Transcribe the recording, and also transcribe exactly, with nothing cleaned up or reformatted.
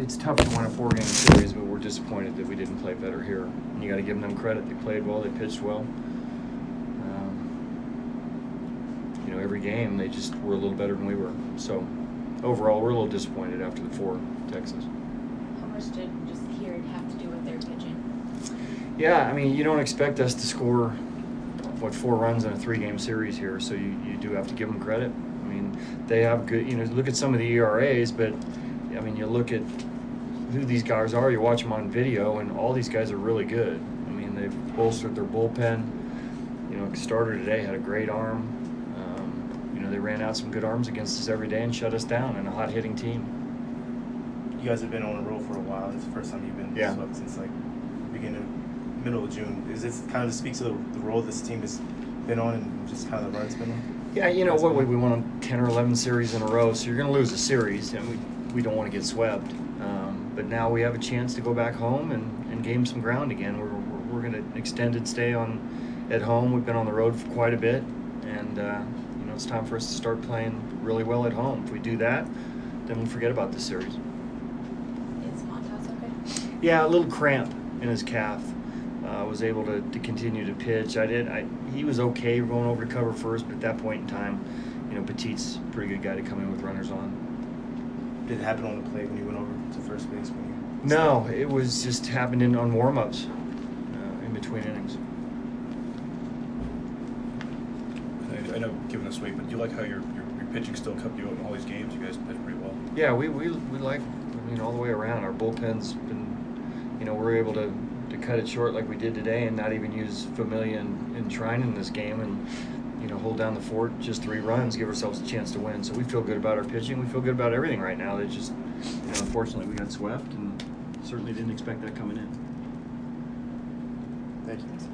it's tough to win a four-game series, but we're disappointed that we didn't play better here. And you got to give them credit. They played well. They pitched well. Um, you know, every game they just were a little better than we were. So overall, we're a little disappointed after the four Texas. How much did just here have to do with their pitching? Yeah, I mean, you don't expect us to score, what, four runs in a three-game series here, so you, you do have to give them credit. I mean, they have good, you know, look at some of the E R As, but, I mean, you look at who these guys are, you watch them on video, and all these guys are really good. I mean, they've bolstered their bullpen. You know, starter today had a great arm. Um, you know, they ran out some good arms against us every day and shut us down in a hot-hitting team. You guys have been on a roll for a while. It's the first time you've been yeah. swept since, like, beginning middle of June. Is this kind of speaks to the, the role this team has been on and just kind of the run it's been on? Yeah, you know what, we, we won ten or eleven series in a row, so you're going to lose a series, and we, we don't want to get swept. Um, but now we have a chance to go back home and, and gain some ground again. We're, we're, we're going to extended stay on at home. We've been on the road for quite a bit, and uh, you know it's time for us to start playing really well at home. If we do that, then we'll forget about this series. Is Montas okay? Yeah, a little cramp in his calf. I uh, was able to, to continue to pitch. I did. I he was okay going over to cover first, but at that point in time, you know, Petit's a pretty good guy to come in with runners on. Did it happen on the plate when you went over to first base? When you no, it was just happening on warm-ups uh, in between innings. I, I know, giving a sweep, but do you like how your, your your pitching still kept you in all these games? You guys pitched pretty well. Yeah, we we we like. I mean, all the way around, our bullpen's been. You know, we're able to. to cut it short like we did today and not even use Familia and, and Trine in this game and, you know, hold down the fort, just three runs, give ourselves a chance to win. So we feel good about our pitching. We feel good about everything right now. They just, you know, unfortunately we got swept and certainly didn't expect that coming in. Thank you.